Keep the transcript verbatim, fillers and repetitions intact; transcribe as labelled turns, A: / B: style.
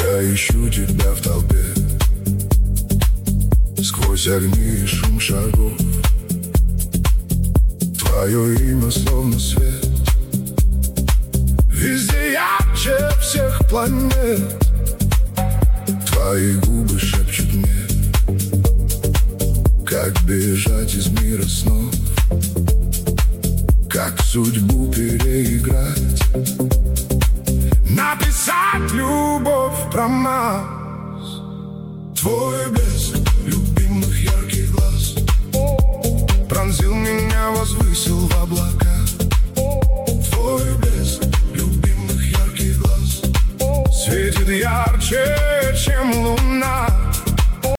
A: Я ищу тебя в толпе, сквозь огни и шум шагов. Твое имя словно свет, везде ярче всех планет. Твои губы шепчут мне, как бежать из мира снов, как судьбу переиграть, написать любовь про нас. Твой блеск